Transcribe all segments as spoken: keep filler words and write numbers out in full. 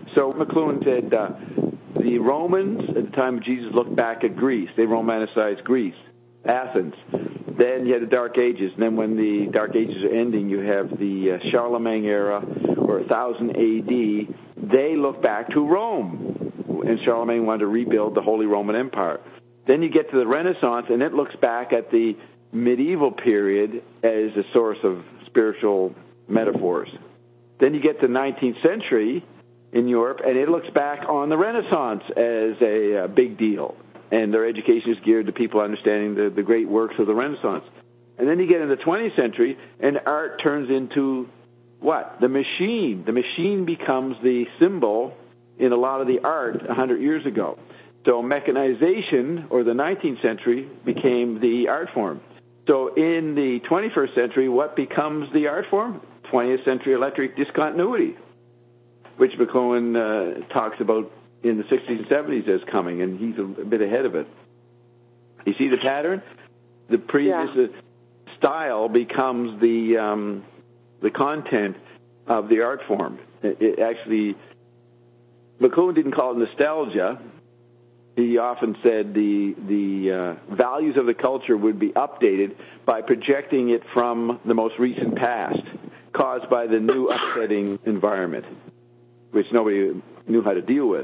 So McLuhan said uh, the Romans at the time of Jesus looked back at Greece. They Romanicized Greece, Athens. Then you had the Dark Ages. And then when the Dark Ages are ending, you have the uh, Charlemagne era, or one thousand A D. They look back to Rome. And Charlemagne wanted to rebuild the Holy Roman Empire. Then you get to the Renaissance, and it looks back at the medieval period as a source of spiritual metaphors. Then you get to the nineteenth century in Europe, and it looks back on the Renaissance as a, a big deal. And their education is geared to people understanding the, the great works of the Renaissance. And then you get in the twentieth century, and art turns into what? The machine. The machine becomes the symbol in a lot of the art one hundred years ago. So mechanization, or the nineteenth century, became the art form. So in the twenty-first century, what becomes the art form? twentieth century electric discontinuity, which McLuhan uh, talks about in the sixties and seventies as coming, and he's a, a bit ahead of it. You see the pattern? The previous yeah. uh, style becomes the um, the content of the art form. It, it actually, McLuhan didn't call it nostalgia. He often said the the uh, values of the culture would be updated by projecting it from the most recent past, caused by the new upsetting environment, which nobody knew how to deal with.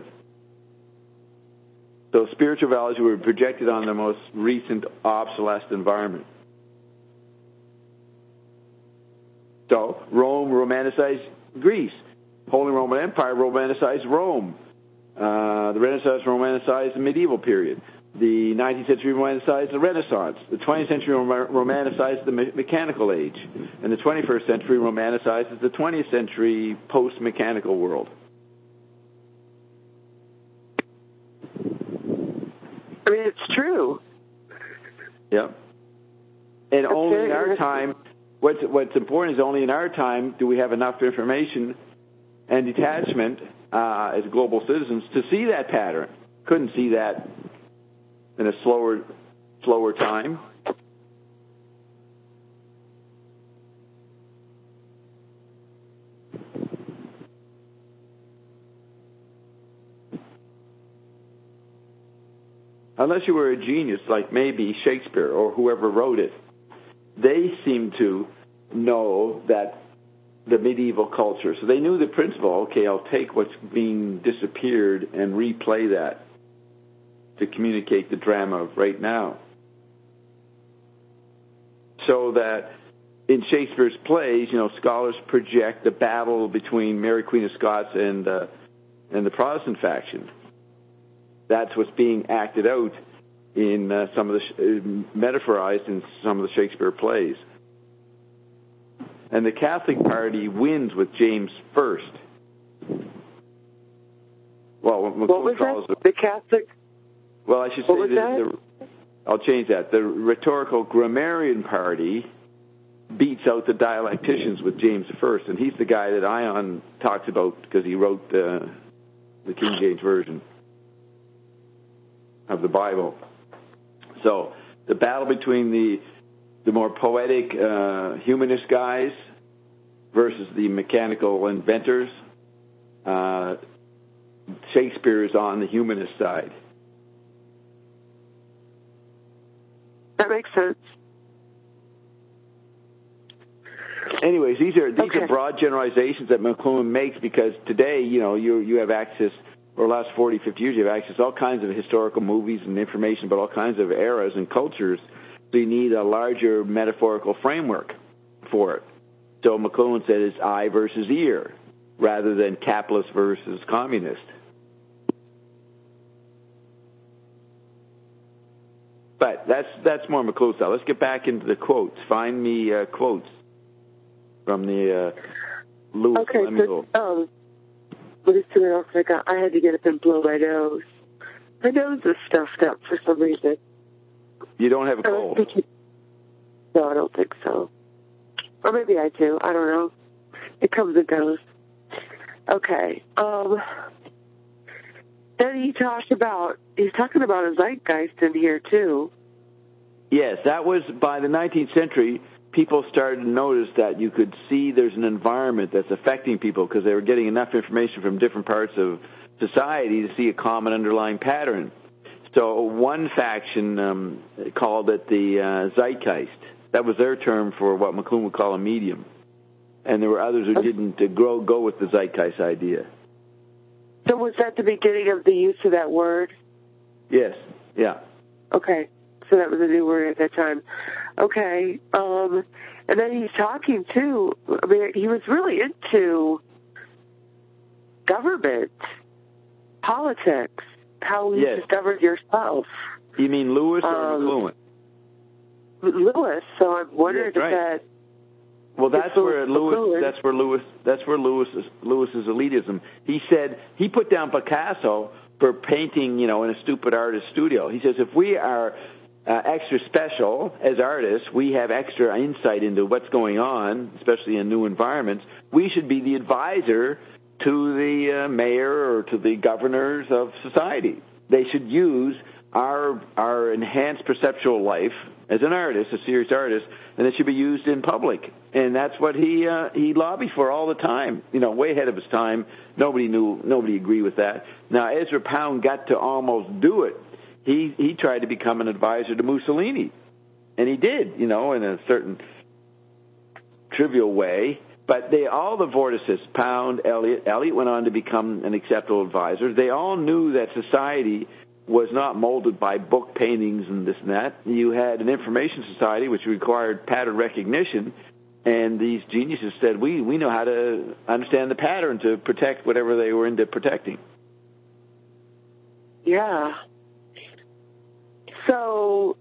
So spiritual values were projected on the most recent obsolescent environment. So Rome romanticized Greece. Holy Roman Empire romanticized Rome. Uh, the Renaissance romanticized the medieval period. The nineteenth century romanticized the Renaissance. The twentieth century romanticized the me- mechanical age. And the twenty-first century romanticizes the twentieth century post-mechanical world. I mean, it's true. Yeah. And only in our time, what's, what's important is only in our time do we have enough information and detachment uh, as global citizens to see that pattern. Couldn't see that in a slower, slower time. Unless you were a genius, like maybe Shakespeare or whoever wrote it, they seem to know that the medieval culture. So they knew the principle, okay, I'll take what's being disappeared and replay that to communicate the drama of right now. So that in Shakespeare's plays, you know, scholars project the battle between Mary Queen of Scots and, uh, and the Protestant faction. That's what's being acted out in uh, some of the, uh, metaphorized in some of the Shakespeare plays. And the Catholic Party wins with James First. Well, what, what was that? It, the Catholic? Well, I should what say was the, that? the, I'll change that. The rhetorical grammarian party beats out the dialecticians with James First, and he's the guy that Ion talks about because he wrote the, the King James Version of the Bible. So the battle between the the more poetic uh, humanist guys versus the mechanical inventors, uh, Shakespeare is on the humanist side. That makes sense. Anyways, these are these okay. are broad generalizations that McLuhan makes because today, you know, you you have access. For the last forty, fifty years, you have access to all kinds of historical movies and information about all kinds of eras and cultures. So you need a larger metaphorical framework for it. So McLuhan said it's eye versus ear rather than capitalist versus communist. But that's that's more McLuhan style. Let's get back into the quotes. Find me uh, quotes from the uh, Louis okay, Lemuel. So, um, let me see what else I got. I had to get up and blow my nose. My nose is stuffed up for some reason. You don't have a cold? I no, I don't think so. Or maybe I do. I don't know. It comes and goes. Okay. Um, then he talked about, he's talking about a zeitgeist in here, too. Yes, that was by the nineteenth century. people started to notice that you could see there's an environment that's affecting people because they were getting enough information from different parts of society to see a common underlying pattern. So one faction um, called it the uh, zeitgeist. That was their term for what McLuhan would call a medium. And there were others who didn't uh, grow, go with the zeitgeist idea. So was that the beginning of the use of that word? Yes, yeah. Okay, so that was a new word at that time. Okay, um, and then he's talking, too, I mean, he was really into government, politics, how you yes. discovered yourself. You mean Lewis or um, McLuhan? Lewis, so I'm wondering yes, right. if that... Well, that's where Lewis. That's where Lewis. That's where Lewis's Lewis's elitism. He said he put down Picasso for painting, you know, in a stupid artist studio. He says if we are uh, extra special as artists, we have extra insight into what's going on, especially in new environments. We should be the advisor to the uh, mayor or to the governors of society. They should use our our enhanced perceptual life as an artist, a serious artist, and it should be used in public. And that's what he uh, he lobbied for all the time. You know, way ahead of his time. Nobody knew, nobody agreed with that. Now, Ezra Pound got to almost do it. He he tried to become an advisor to Mussolini, and he did. You know, in a certain trivial way. But they all the vorticists, Pound, Eliot. Eliot went on to become an acceptable advisor. They all knew that society was not molded by book paintings and this and that. You had an information society which required pattern recognition, and these geniuses said, we, we know how to understand the pattern to protect whatever they were into protecting. Yeah. So,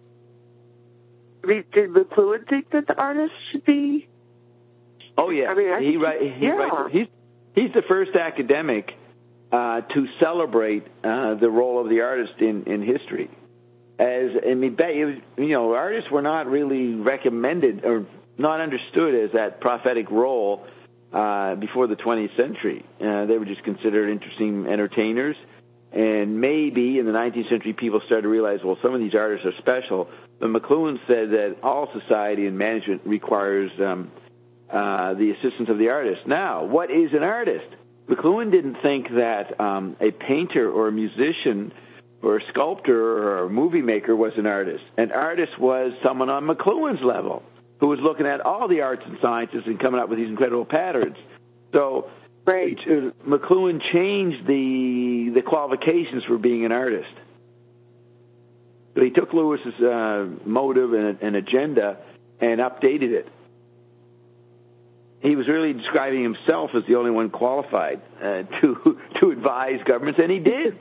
I mean, did McLuhan think that the artist should be... Oh, yeah. I mean, I he write, he yeah. writes, he's, he's the first academic uh, to celebrate uh, the role of the artist in, in history. As I mean, you know, artists were not really recommended or not understood as that prophetic role uh, before the twentieth century. Uh, they were just considered interesting entertainers. And maybe in the nineteenth century, people started to realize, well, some of these artists are special. But McLuhan said that all society and management requires um, uh, the assistance of the artist. Now, what is an artist? McLuhan didn't think that um, a painter or a musician or a sculptor or a movie maker was an artist. An artist was someone on McLuhan's level who was looking at all the arts and sciences and coming up with these incredible patterns. So right. McLuhan changed the the qualifications for being an artist. So he took Lewis's uh, motive and, and agenda and updated it. He was really describing himself as the only one qualified uh, to to advise governments, and he did.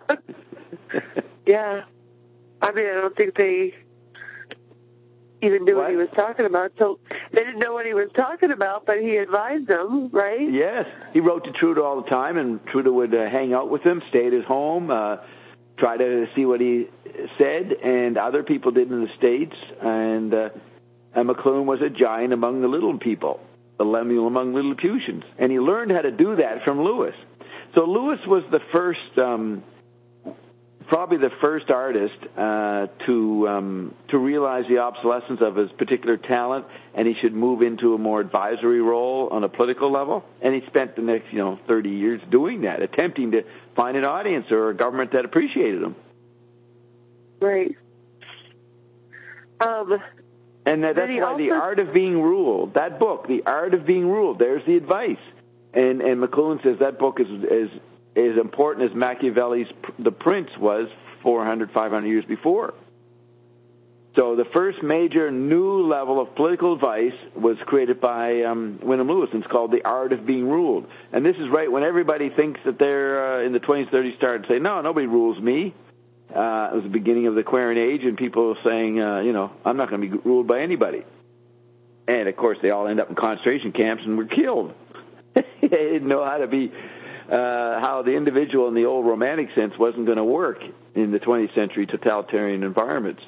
Yeah. I mean, I don't think they even knew what? what he was talking about. So they didn't know what he was talking about, but he advised them, right? Yes. He wrote to Trudeau all the time, and Trudeau would uh, hang out with him, stay at his home, uh, try to see what he said, and other people did in the States. And, uh, and McLuhan was a giant among the little people, a Lemuel among Lilliputians. And he learned how to do that from Lewis. So Lewis was the first... Um, probably the first artist uh, to um, to realize the obsolescence of his particular talent, and he should move into a more advisory role on a political level. And he spent the next, you know, thirty years doing that, attempting to find an audience or a government that appreciated him. Right. Um, and that, that's why also... The Art of Being Ruled, that book, The Art of Being Ruled, there's the advice. And and McLuhan says that book is is as important as Machiavelli's The Prince was four hundred, five hundred years before. So the first major new level of political advice was created by um, Wyndham Lewis, and it's called The Art of Being Ruled. And this is right when everybody thinks that they're uh, in the twenties, thirties, started to say, no, nobody rules me. Uh, it was the beginning of the Aquarian Age, and people were saying, uh, you know, I'm not going to be ruled by anybody. And, of course, they all end up in concentration camps and were killed. They didn't know how to be... Uh, how the individual in the old romantic sense wasn't going to work in the twentieth century totalitarian environments.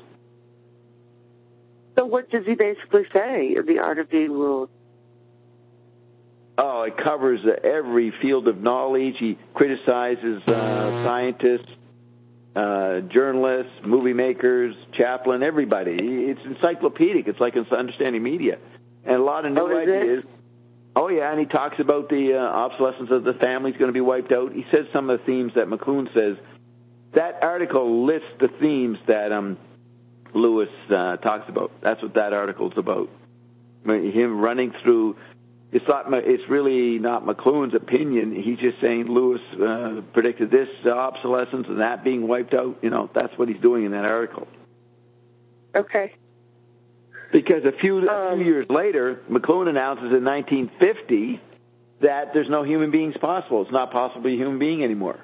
So what does he basically say in The Art of Being Ruled? Oh, it covers uh, every field of knowledge. He criticizes uh, scientists, uh, journalists, movie makers, Chaplin, everybody. It's encyclopedic. It's like understanding media. and a lot of new oh, ideas. It? Oh, yeah, and he talks about the uh, obsolescence of the family's going to be wiped out. He says some of the themes that McLuhan says. That article lists the themes that um, Lewis uh, talks about. That's what that article's about. I mean, him running through, it's not. It's really not McLuhan's opinion. He's just saying Lewis uh, predicted this uh, obsolescence and that being wiped out. You know, that's what he's doing in that article. Okay. Because a few, um, a few years later, McLuhan announces in nineteen fifty that there's no human beings possible. It's not possible to be a human being anymore.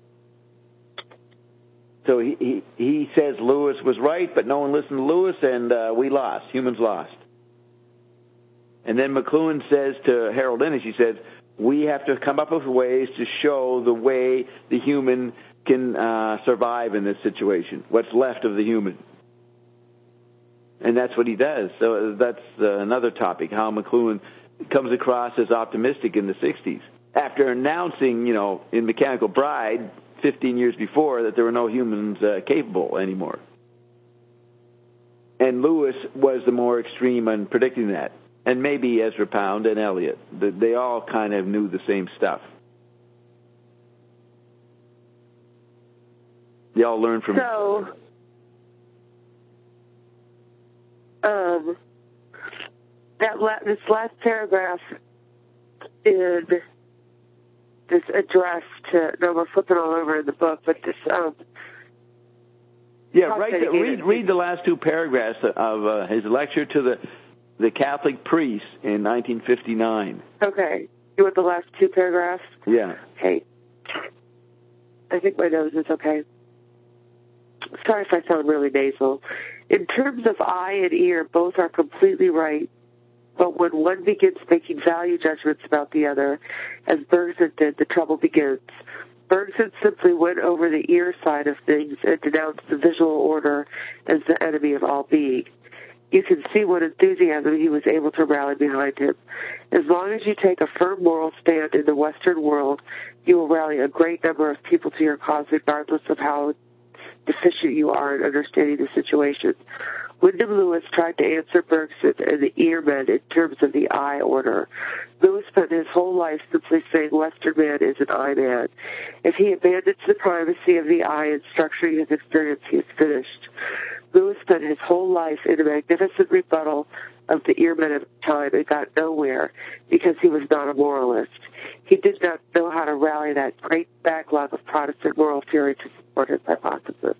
So he, he, he says Lewis was right, but no one listened to Lewis, and uh, we lost. Humans lost. And then McLuhan says to Harold Innis, he says, we have to come up with ways to show the way the human can uh, survive in this situation, what's left of the human. And that's what he does. So that's uh, another topic, how McLuhan comes across as optimistic in the sixties. After announcing, you know, in Mechanical Bride, fifteen years before, that there were no humans uh, capable anymore. And Lewis was the more extreme on predicting that. And maybe Ezra Pound and Elliot. They all kind of knew the same stuff. They all learned from So, um, that la- this last paragraph in this address to, no, we're flipping all over in the book, but this, um, yeah, right. The, read, read the last two paragraphs of uh, his lecture to the the Catholic priests in nineteen fifty-nine. Okay. You want the last two paragraphs? Yeah. Okay. I think my nose is okay. Sorry if I sound really nasal. In terms of eye and ear, both are completely right. But when one begins making value judgments about the other, as Bergson did, the trouble begins. Bergson simply went over the ear side of things and denounced the visual order as the enemy of all being. You can see what enthusiasm he was able to rally behind him. As long as you take a firm moral stand in the Western world, you will rally a great number of people to your cause, regardless of how deficient you are in understanding the situation. Wyndham Lewis tried to answer Bergson and the earmen in terms of the eye order. Lewis spent his whole life simply saying Western man is an eye man. If he abandons the primacy of the eye in structuring his experience, he is finished. Lewis spent his whole life in a magnificent rebuttal of the earmen of the time and got nowhere because he was not a moralist. He did not know how to rally that great backlog of Protestant moral theory to support his hypothesis.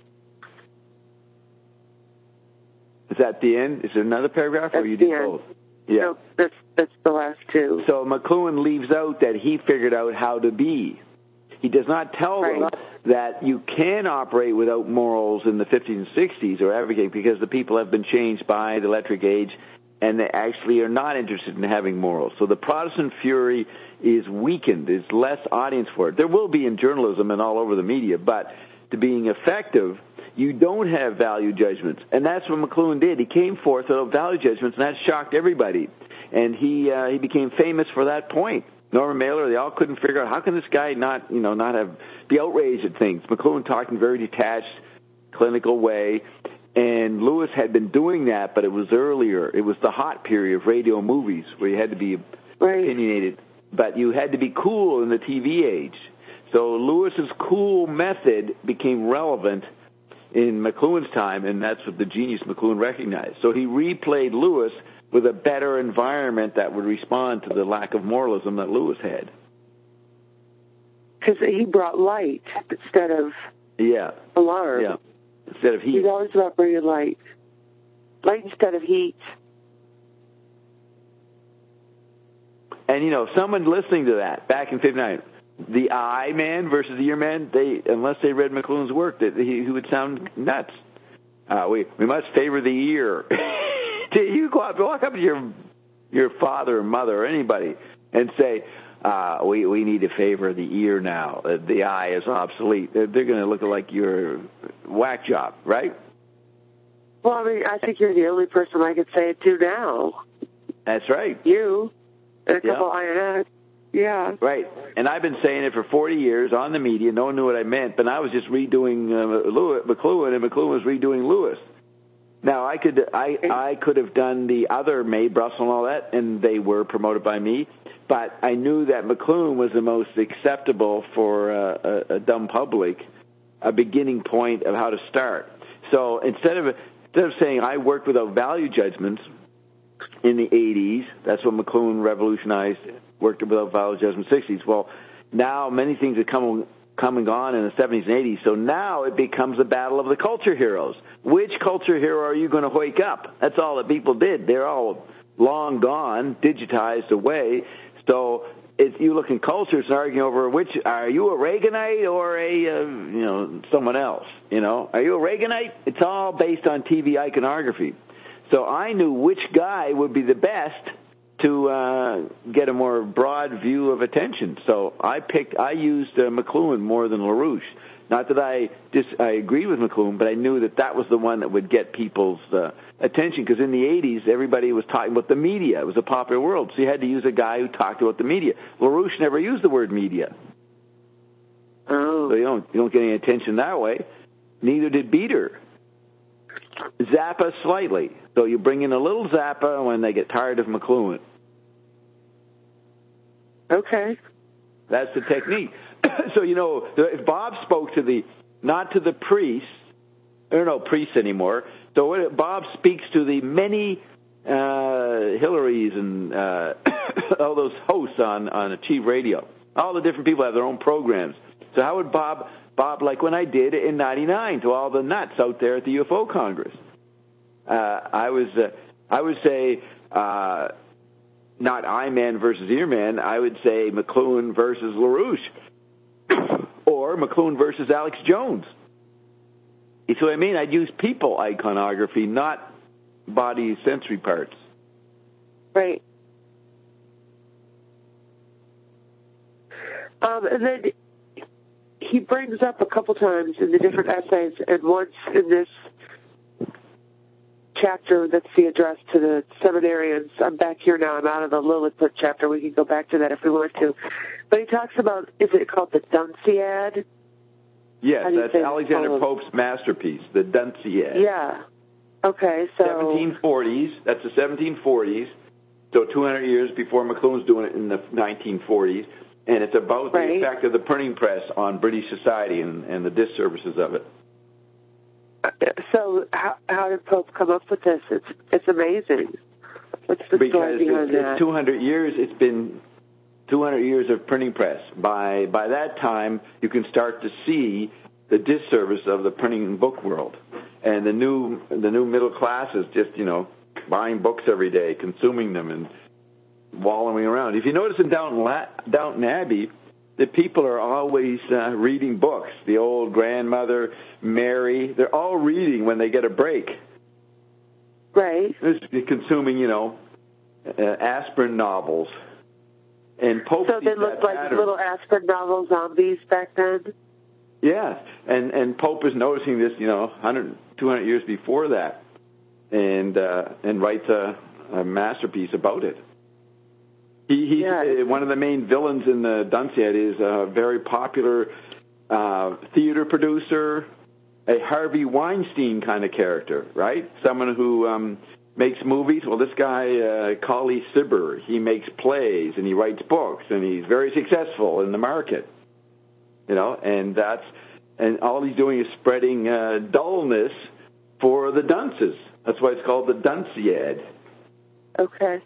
Is that the end? Is there another paragraph, That's or you did end. both? Yeah. No, that's, that's the last two. So McLuhan leaves out that he figured out how to be. He does not tell right. them that you can operate without morals in the fifties and sixties or advocate, because the people have been changed by the electric age and they actually are not interested in having morals. So the Protestant fury is weakened. There's less audience for it. There will be in journalism and all over the media, but to being effective, you don't have value judgments. And that's what McLuhan did. He came forth without value judgments, and that shocked everybody. And he uh, he became famous for that point. Norman Mailer, they all couldn't figure out, how can this guy not, you know, not have, be outraged at things? McLuhan talked in a very detached, clinical way, and Lewis had been doing that, but it was earlier. It was the hot period of radio movies where you had to be right. opinionated, but you had to be cool in the T V age. So Lewis's cool method became relevant in McLuhan's time, and that's what the genius McLuhan recognized. So he replayed Lewis with a better environment that would respond to the lack of moralism that Lewis had. Because he brought light instead of yeah. alarm. Yeah, instead of heat. He's always about bringing light. Light instead of heat. And, you know, someone listening to that back in fifty-nine, the eye man versus the ear man, they, unless they read McLuhan's work, that he, he would sound nuts. Uh, we we must favor the ear. You go up, walk up to your your father or mother or anybody and say, uh, we we need to favor the ear now. Uh, the eye is obsolete. They're, they're going to look like you're whack job, right? Well, I mean, I think you're the only person I could say it to now. That's right. You and a couple yeah. I N S. Yeah. Right. And I've been saying it for forty years on the media. No one knew what I meant, but I was just redoing uh, Lewis, McLuhan, and McLuhan was redoing Lewis. Now, I could I, I could have done the other Mae Brussel and all that, and they were promoted by me. But I knew that McLuhan was the most acceptable for uh, a, a dumb public, a beginning point of how to start. So instead of instead of saying I worked without value judgments in the eighties, that's what McLuhan revolutionized, worked without value judgments in the sixties. Well, now many things have come come and gone in the seventies and eighties, so now it becomes a battle of the culture heroes. Which culture hero are you going to wake up? That's all that people did. They're all long gone, digitized away. So if you look in culture, it's arguing over which, are you a Reaganite or a, uh, you know, someone else, you know? Are you a Reaganite? It's all based on T V iconography. So I knew which guy would be the best to uh, get a more broad view of attention. So I picked, I used uh, McLuhan more than LaRouche. Not that I dis, I agree with McLuhan, but I knew that that was the one that would get people's uh, attention, because in the eighties, everybody was talking about the media. It was a popular world, so you had to use a guy who talked about the media. LaRouche never used the word media. Oh. So you don't, you don't get any attention that way. Neither did Beater. Zappa slightly. So you bring in a little Zappa when they get tired of McLuhan. Okay. That's the technique. So, you know, if Bob spoke to the, not to the priests, there are no priests anymore, so what, Bob speaks to the many uh, Hillarys and uh, all those hosts on, on Achieve Radio. All the different people have their own programs. So how would Bob, Bob like when I did in ninety-nine to all the nuts out there at the U F O Congress? Uh, I was, uh, I would say, uh, not I-Man versus Earman, I would say McLuhan versus LaRouche. Or McLuhan versus Alex Jones. You see what I mean? I'd use people iconography, not body sensory parts. Right. Um, and then he brings up a couple times in the different essays, and once in this chapter that's the address to the seminarians. I'm back here now. I'm out of the Lilliput chapter. We can go back to that if we want to. But he talks about, is it called the Dunciad? Yes, that's Alexander Pope's masterpiece, the Dunciad. Yeah. Okay, so... seventeen forties, that's the seventeen forties, so two hundred years before McLuhan's doing it in the nineteen forties, and it's about the right. effect of the printing press on British society and, and the disservices of it. So how, how did Pope come up with this? It's it's amazing. What's the because story behind it's, that? It's two hundred years. It's been two hundred years of printing press. By by that time, you can start to see the disservice of the printing and book world, and the new the new middle class is just you know buying books every day, consuming them, and wallowing around. If you notice in Downton, La- Downton Abbey, the people are always uh, reading books. The old grandmother, Mary, they're all reading when they get a break. Right. They're consuming, you know, uh, aspirin novels. And Pope so they looked like pattern. little aspirin novel zombies back then? Yeah, and, and Pope is noticing this, you know, one hundred, two hundred years before that, and uh, and writes a, a masterpiece about it. He, he's yeah. uh, one of the main villains in the Dunciad is a very popular uh, theater producer, a Harvey Weinstein kind of character, right? Someone who um, makes movies. Well, this guy, uh, Colley Cibber, he makes plays and he writes books and he's very successful in the market, you know. And that's and all he's doing is spreading uh, dullness for the dunces. That's why it's called the Dunciad. Okay.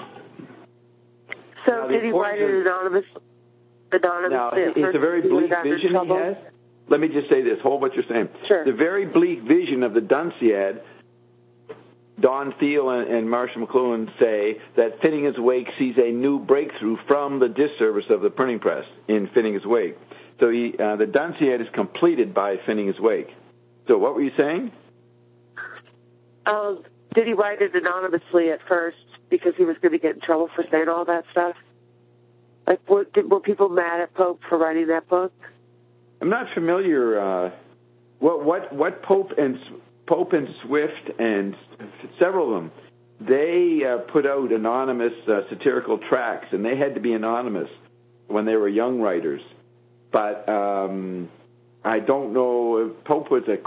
So now, did he write an anonymous, anonymous? Now, it's a very bleak vision he has. Let me just say this, hold what you're saying. Sure. The very bleak vision of the Dunciad, Don Thiel and, and Marshall McLuhan say that Finnegan's Wake sees a new breakthrough from the disservice of the printing press in Finnegan's Wake. So he, uh, the Dunciad is completed by Finnegan's Wake. So what were you saying? Um, did he write it anonymously at first because he was going to get in trouble for saying all that stuff? Like, were, did, were people mad at Pope for writing that book? I'm not familiar. Uh, what what what Pope and Pope and Swift and several of them, they uh, put out anonymous uh, satirical tracts, and they had to be anonymous when they were young writers. But um, I don't know. Pope was a court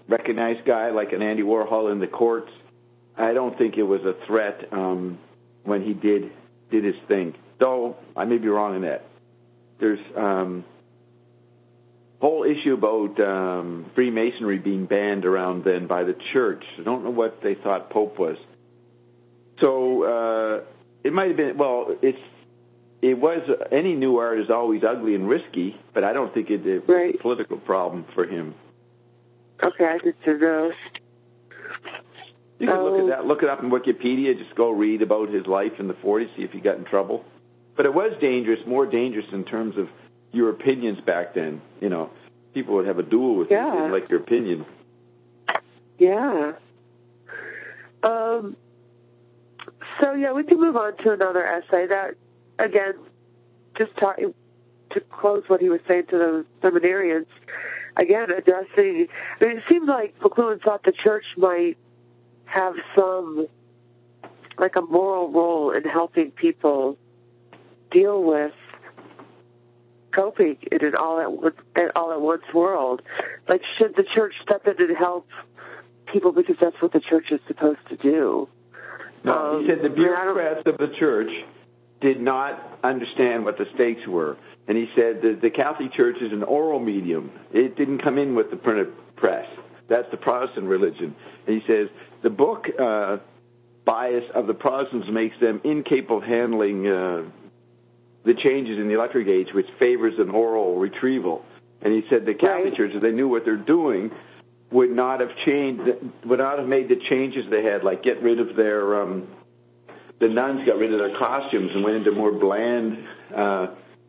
recognized guy like an Andy Warhol in the courts. I don't think it was a threat um, when he did did his thing. Though I may be wrong in that. There's um, whole issue about um, Freemasonry being banned around then by the church. I don't know what they thought Pope was. So uh, it might have been, well, it's it was, any new art is always ugly and risky, but I don't think it, it was right. a political problem for him. Okay, I did to know. You can um, look at that, look it up in Wikipedia, just go read about his life in the forties, see if he got in trouble. But it was dangerous, more dangerous in terms of your opinions back then. You know, people would have a duel with yeah. you, didn't like your opinion. Yeah. Um. So, yeah, we can move on to another essay that, again, just talking to close what he was saying to the seminarians, again, addressing, I mean, it seemed like McLuhan thought the church might have some, like a moral role in helping people deal with coping in an all at once, all at once world. Like, should the church step in and help people because that's what the church is supposed to do? No, um, he said the bureaucrats of the church did not understand what the stakes were. And he said that the Catholic Church is an oral medium. It didn't come in with the printed press. That's the Protestant religion. And he says the book uh, bias of the Protestants makes them incapable of handling uh, the changes in the electric age, which favors an oral retrieval. And he said the Catholic right. Church, if they knew what they're doing, would not have changed, would not have made the changes they had, like get rid of their, um, the nuns got rid of their costumes and went into more bland uh,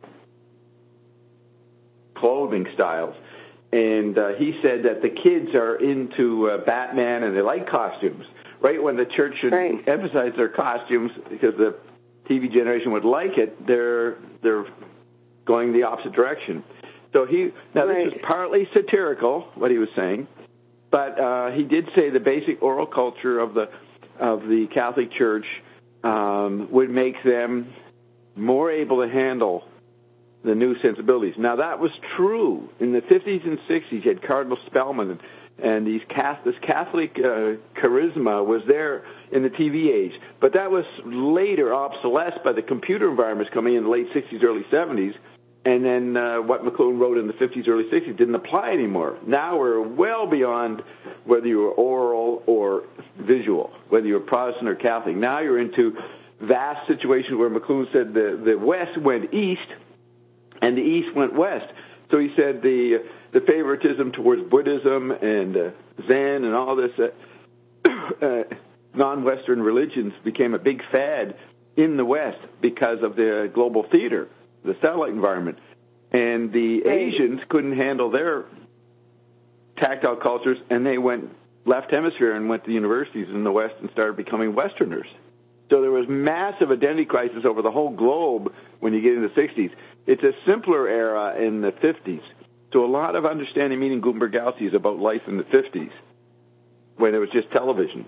clothing styles. And uh, he said that the kids are into uh, Batman and they like costumes. Right when the church should right. emphasize their costumes because the T V generation would like it, they're they're going the opposite direction. So he now right. this is partly satirical, what he was saying, but uh, he did say the basic oral culture of the of the Catholic Church um, would make them more able to handle the new sensibilities. Now that was true in the fifties and sixties. You had Cardinal Spellman and, and these Catholic, this Catholic uh, charisma was there in the T V age, but that was later obsolesced by the computer environments coming in the late sixties, early seventies. And then uh, what McLuhan wrote in the fifties, early sixties didn't apply anymore. Now we're well beyond whether you were oral or visual, whether you're Protestant or Catholic. Now you're into vast situations where McLuhan said the, the West went east and the East went west. So he said the the favoritism towards Buddhism and uh, Zen and all this uh, uh, non-Western religions became a big fad in the West because of the global theater, the satellite environment. And the Asians couldn't handle their tactile cultures, and they went left hemisphere and went to universities in the West and started becoming Westerners. So there was massive identity crisis over the whole globe when you get into the sixties. It's a simpler era in the fifties. So a lot of understanding meeting Gutenberg Galaxy is about life in the fifties when it was just television.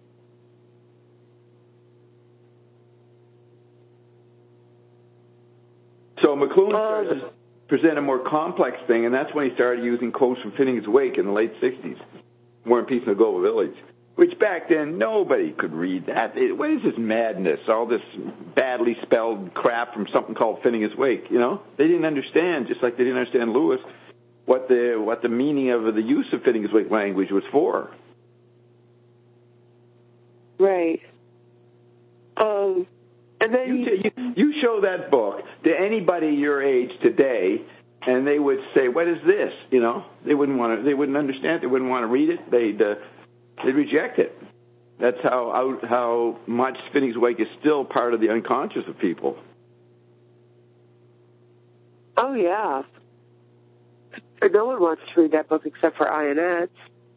So McLuhan started to present a more complex thing, and that's when he started using quotes from Phineas Wake in the late sixties, War and Peace in the Global Village, which back then nobody could read that. It, what is this madness, all this badly spelled crap from something called Phineas Wake, you know? They didn't understand, just like they didn't understand Lewis, what the what the meaning of the use of Phineas Wake language was for. Right. Um, and then you, you, you show that book to anybody your age today, and they would say, "What is this?" You know, they wouldn't want to. They wouldn't understand. They wouldn't want to read it. They'd uh, they'd reject it. That's how how, how much Phineas Wake is still part of the unconscious of people. Oh yeah. And no one wants to read that book except for Ionets.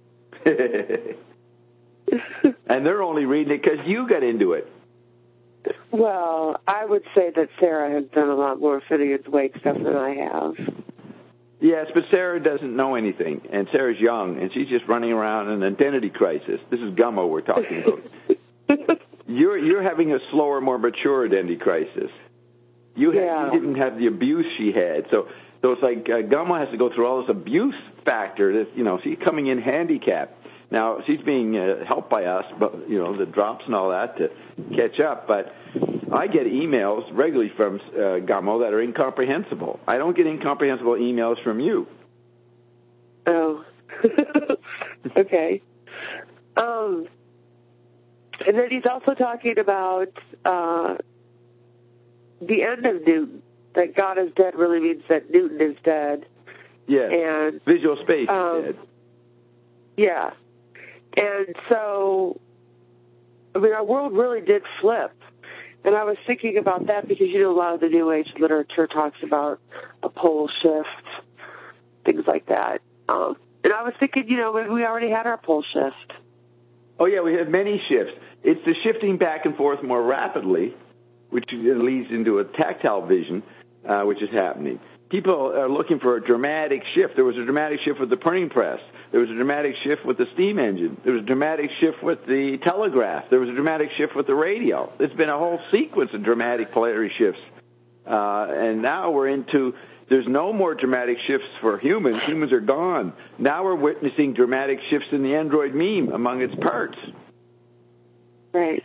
And they're only reading it because you got into it. Well, I would say that Sarah has done a lot more Phineas Wake stuff than I have. Yes, but Sarah doesn't know anything, and Sarah's young, and she's just running around in an identity crisis. This is Gummo we're talking about. you're you're having a slower, more mature identity crisis. You, had, yeah. you didn't have the abuse she had. So so it's like uh, Gummo has to go through all this abuse factor. That, you know, she's coming in handicapped. Now, she's being uh, helped by us, but, you know, the drops and all that to catch up. But I get emails regularly from uh, Gummo that are incomprehensible. I don't get incomprehensible emails from you. Oh, okay. Um, and then he's also talking about uh, the end of Newton, that God is dead really means that Newton is dead. Yeah, and visual space um, is dead. Yeah. And so, I mean, our world really did flip. And I was thinking about that because, you know, a lot of the New Age literature talks about a pole shift, things like that. Um, and I was thinking, you know, maybe we already had our pole shift. Oh, yeah, we have many shifts. It's the shifting back and forth more rapidly, which leads into a tactile vision, uh, which is happening. People are looking for a dramatic shift. There was a dramatic shift with the printing press. There was a dramatic shift with the steam engine. There was a dramatic shift with the telegraph. There was a dramatic shift with the radio. There's been a whole sequence of dramatic polarity shifts. Uh, and now we're into, there's no more dramatic shifts for humans. Humans are gone. Now we're witnessing dramatic shifts in the android meme among its parts. Right.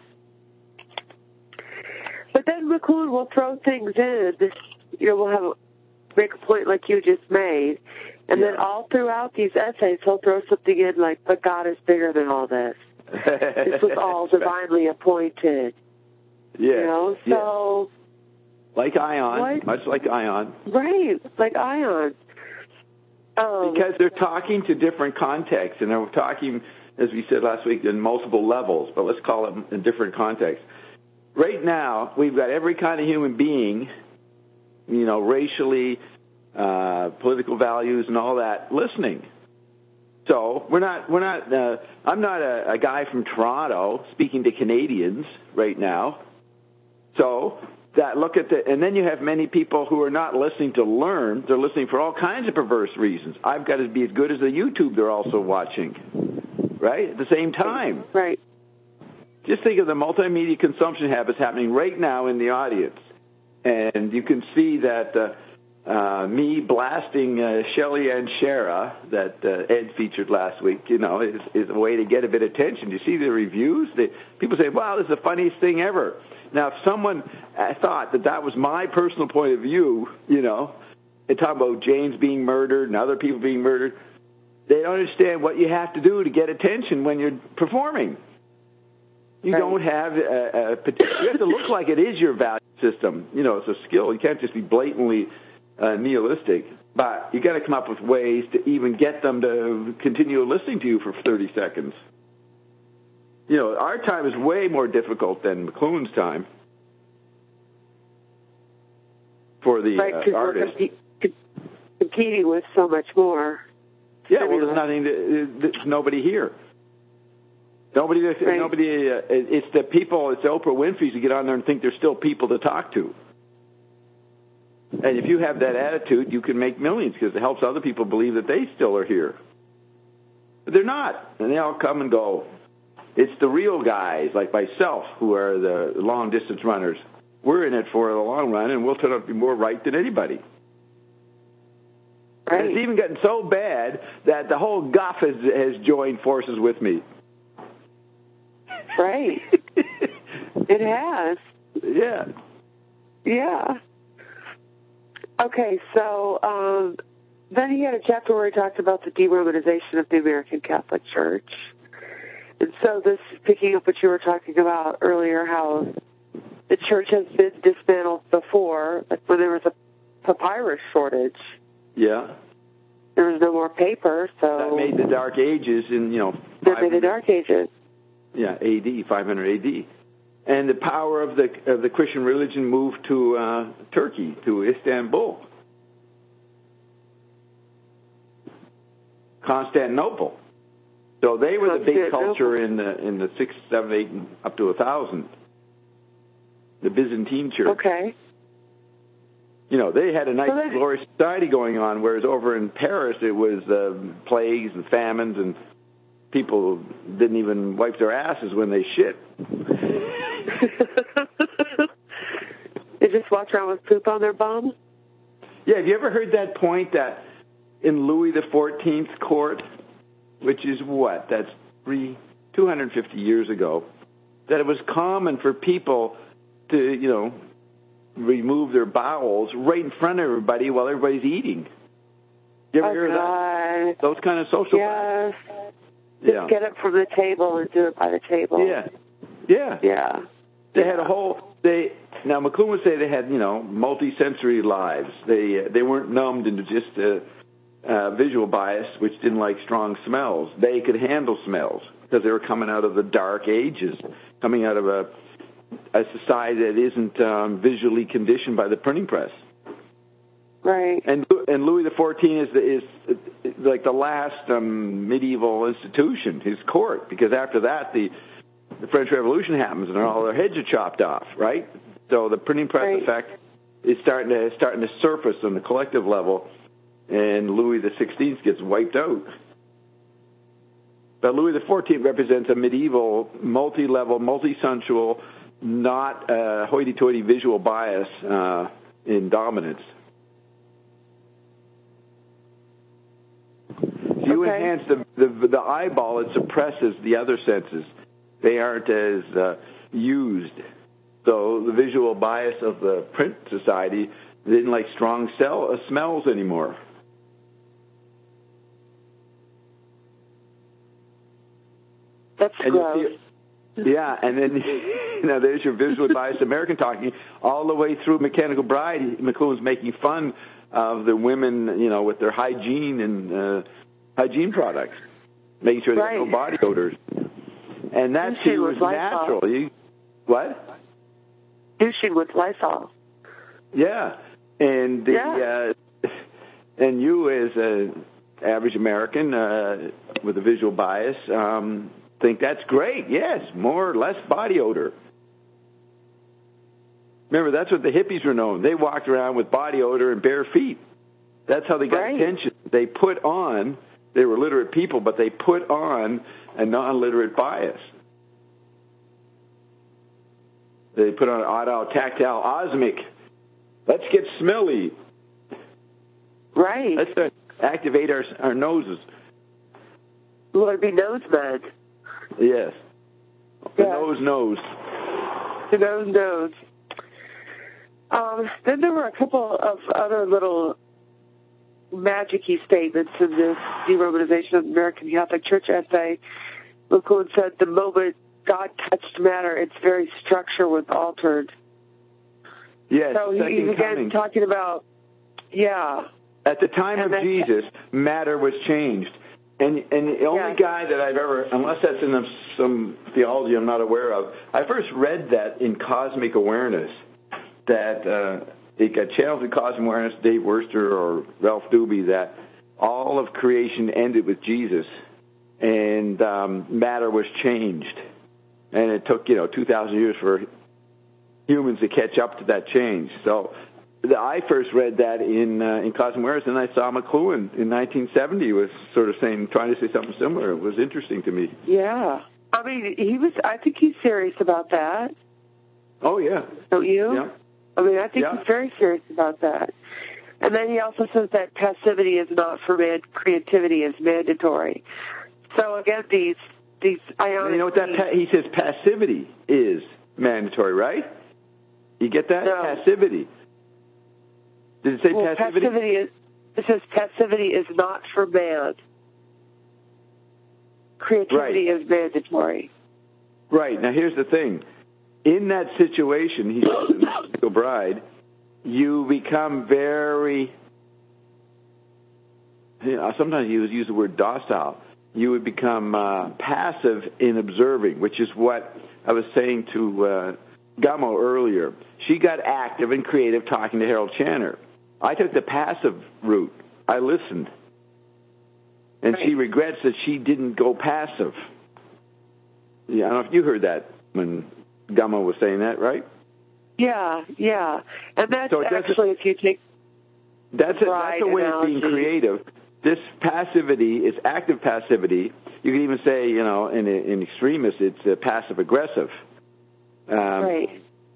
But then McLuhan will throw things in. You know, we'll have a, make a point like you just made, and yeah. then all throughout these essays, he'll throw something in like, but God is bigger than all this. This was all divinely appointed. Yeah. You know, so... Yeah. Like Ion, what? much like Ion. Right, like Ion. Um, because they're talking to different contexts, and they're talking, as we said last week, in multiple levels, but let's call them in different contexts. Right now, we've got every kind of human being, you know, racially, uh, political values and all that, listening. So we're not, we're not, uh, I'm not a, a guy from Toronto speaking to Canadians right now. So that look at the, and then you have many people who are not listening to learn. They're listening for all kinds of perverse reasons. I've got to be as good as the YouTube they're also watching, right? At the same time. Right. Just think of the multimedia consumption habits happening right now in the audience. And you can see that uh, uh, me blasting uh, Shelley and Shara that uh, Ed featured last week, you know, is, is a way to get a bit of attention. You see the reviews? They, people say, wow, this is the funniest thing ever. Now, if someone thought that that was my personal point of view, you know, and talking about James being murdered and other people being murdered, they don't understand what you have to do to get attention when you're performing. You right. don't have a, a particular, you have to look like it is your value system. You know, it's a skill. You can't just be blatantly uh, nihilistic. But you got to come up with ways to even get them to continue listening to you for thirty seconds. You know, our time is way more difficult than McLuhan's time for the right, uh, artist. We're comp- competing with so much more. Yeah, well, there's nothing. To, there's nobody here. Nobody, right. nobody. Uh, it's the people. It's the Oprah Winfrey's who get on there and think there's still people to talk to. And if you have that attitude, you can make millions because it helps other people believe that they still are here. But they're not, and they all come and go. It's the real guys like myself who are the long distance runners. We're in it for the long run, and we'll turn out to be more right than anybody. Right. And it's even gotten so bad that the whole guff has, has joined forces with me. Right. It has. Yeah. Yeah. Okay, so um, then he had a chapter where he talked about the de-Romanization of the American Catholic Church. And so this, picking up what you were talking about earlier, how the church has been dismantled before, like when there was a papyrus shortage. Yeah. There was no more paper, so... That made the Dark Ages in, you know... That made the Dark Ages. Yeah, A D, five hundred A D. And the power of the of the Christian religion moved to uh, Turkey, to Istanbul. Constantinople. So they were the big culture in the in the six, seven, eight, and up to a thousand. The Byzantine Church. Okay. You know, they had a nice, so glorious society going on, whereas over in Paris it was uh, plagues and famines, and people didn't even wipe their asses when they shit. They just walk around with poop on their bum? Yeah, have you ever heard that point that in Louis the fourteenth's court, which is what? That's three, two hundred fifty years ago, that it was common for people to, you know, remove their bowels right in front of everybody while everybody's eating. You ever oh, hear God. that? Those kind of social yes. practices? Just Yeah. get up from the table and do it by the table. Yeah. Yeah. Yeah. They yeah. had a whole, they, now McLuhan would say they had, you know, multi-sensory lives. They, uh, they weren't numbed into just a, uh, visual bias, which didn't like strong smells. They could handle smells because they were coming out of the dark ages, coming out of a, a society that isn't um, visually conditioned by the printing press. Right. And and Louis the fourteenth is is like the last um, medieval institution, his court, because after that the the French Revolution happens and all their heads are chopped off, right? So the printing press right. effect is starting to starting to surface on the collective level, and Louis the sixteenth gets wiped out. But Louis the fourteenth represents a medieval, multi-level, multi-sensual, not uh, hoity-toity visual bias uh, in dominance. You okay. enhance the, the the eyeball, it suppresses the other senses. They aren't as uh, used. So the visual bias of the print society didn't like strong cell, uh, smells anymore. That's and gross. See, yeah, and then you know, there's your visual bias American talking all the way through Mechanical Bride. McLuhan's making fun of the women, you know, with their hygiene and uh, hygiene products, making sure they right. have no body odors. And that too was natural. You, what? Douching with Lysol. Yeah, and the yeah. Uh, and you as an average American uh, with a visual bias um, think that's great. Yes, more or less body odor. Remember, that's what the hippies were known. They walked around with body odor and bare feet. That's how they got right. attention. They put on, they were literate people, but they put on a non-literate bias. They put on auto, tactile, osmic. Let's get smelly. Right. Let's uh, activate our, our noses. Well, it'd be nose med. Yes. The yeah. nose knows. The nose knows. Um, then there were a couple of other little magic-y statements in this deromanization of the American Catholic Church essay. McLuhan said, the moment God touched matter, its very structure was altered. Yes, so he, he began coming. talking about, yeah. At the time and of Jesus, matter was changed. And and the only yes. guy that I've ever, unless that's in some theology I'm not aware of, I first read that in Cosmic Awareness, that uh, it got channeled in Cosmic Awareness, Dave Worster or Ralph Doobie, that all of creation ended with Jesus, and um, matter was changed. And it took, you know, two thousand years for humans to catch up to that change. So the, I first read that in uh, in Cosmic Awareness, and I saw McLuhan in nineteen seventy was sort of saying, trying to say something similar. It was interesting to me. Yeah. I mean, he was, I think he's serious about that. Oh, yeah. Don't you? Yeah. I mean, I think yeah. he's very serious about that. And then he also says that passivity is not for man, creativity is mandatory. So again, these these ionic. You know what that pa- he says? Passivity is mandatory, right? You get that? No. Passivity. Did it say well, passivity? passivity is, it says passivity is not for man. Creativity right. is mandatory. Right. Now here's the thing. In that situation, he says in Mystical Bride, you become very, you know, sometimes you use the word docile. You would become uh, passive in observing, which is what I was saying to uh, Gummo earlier. She got active and creative talking to Harold Channer. I took the passive route. I listened. And right. she regrets that she didn't go passive. Yeah, I don't know if you heard that when Gummo was saying that, right? Yeah, yeah. And that's so actually, if you take that's a, that's a way analogy. of being creative. This passivity is active passivity. You can even say, you know, in, in extremis, it's uh, passive-aggressive. Um, right.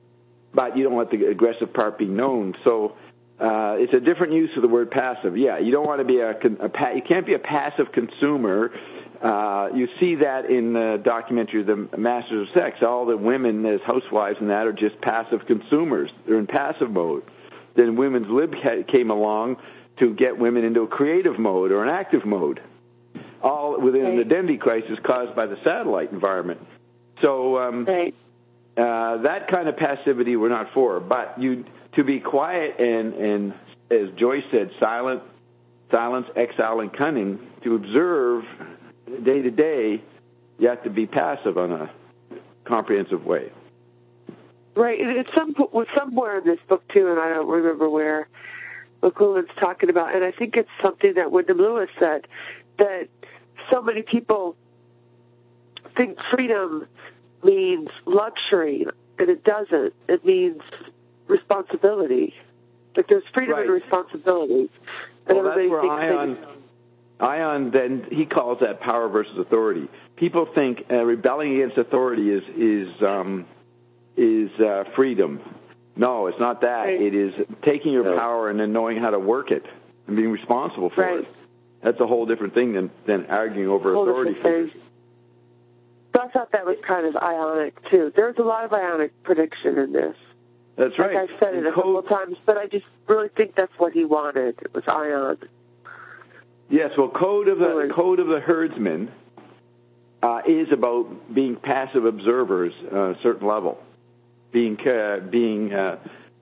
but you don't want the aggressive part being known. So uh, it's a different use of the word passive. Yeah, you don't want to be a, a you can't be a passive consumer. Uh, you see that in the documentary The Masters of Sex. All the women as housewives and that are just passive consumers. They're in passive mode. Then Women's Lib came along to get women into a creative mode or an active mode, all within right. an identity crisis caused by the satellite environment. So um, right. uh, that kind of passivity we're not for. But you to be quiet and, and as Joyce said, silent, silence, exile, and cunning, to observe day to day, you have to be passive on a comprehensive way. Right. And it's some, somewhere in this book, too, and I don't remember where, McLuhan's talking about, and I think it's something that Wyndham Lewis said, that so many people think freedom means luxury, and it doesn't. It means responsibility. Like there's freedom right. and responsibility. And well, that's where thinks Ion... They, Ion, then he calls that power versus authority. People think uh, rebelling against authority is is um, is uh, freedom. No, it's not that. Right. It is taking your power and then knowing how to work it and being responsible for right. it. That's a whole different thing than, than arguing over whole authority figures. So I thought that was kind of ionic, too. There's a lot of ionic prediction in this. That's right. Like I've said it a couple of times, but I just really think that's what he wanted. It was Ion. Yes, well, code of the code of the herdsman uh, is about being passive observers at a certain level, being uh, being uh,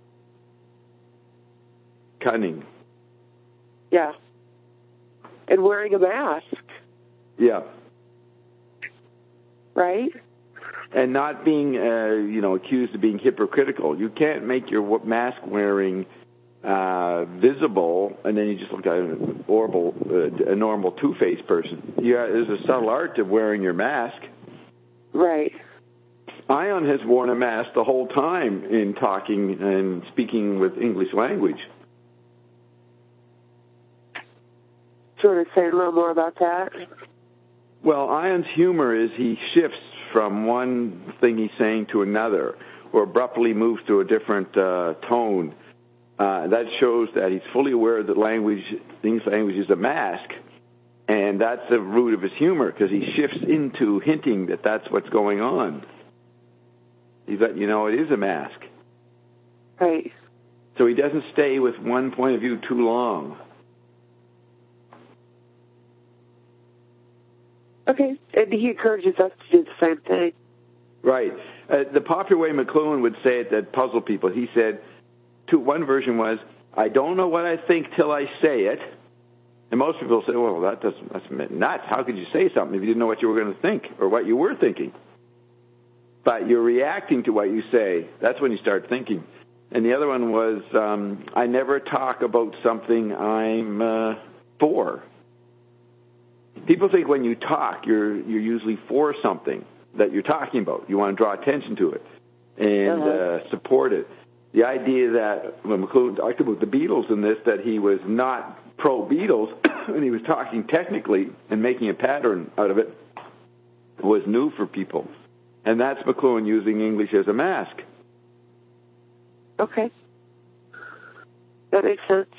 cunning. Yeah, and wearing a mask. Yeah. Right. And not being, uh, you know, accused of being hypocritical. You can't make your mask wearing Uh, visible, and then you just look like an horrible, uh, a normal two-faced person. Yeah, there's a subtle art to wearing your mask. Right. Ion has worn a mask the whole time in talking and speaking with English language. Sort of say a little more about that. Well, Ion's humor is he shifts from one thing he's saying to another, or abruptly moves to a different uh, tone. Uh, that shows that he's fully aware that language, English language is a mask, and that's the root of his humor, because he shifts into hinting that that's what's going on. He's letting you know it is a mask. Right. So he doesn't stay with one point of view too long. Okay, and he encourages us to do the same thing. Right. Uh, the popular way McLuhan would say it that puzzled people, he said, to one version was, I don't know what I think till I say it. And most people say, well, that doesn't, that's nuts. How could you say something if you didn't know what you were going to think or what you were thinking? But you're reacting to what you say. That's when you start thinking. And the other one was, um, I never talk about something I'm uh, for. People think when you talk, you're you're usually for something that you're talking about. You want to draw attention to it and uh-huh. uh, support it. The idea that when McLuhan talked about the Beatles in this, that he was not pro-Beatles, and he was talking technically and making a pattern out of it, was new for people. And that's McLuhan using English as a mask. Okay. That makes sense.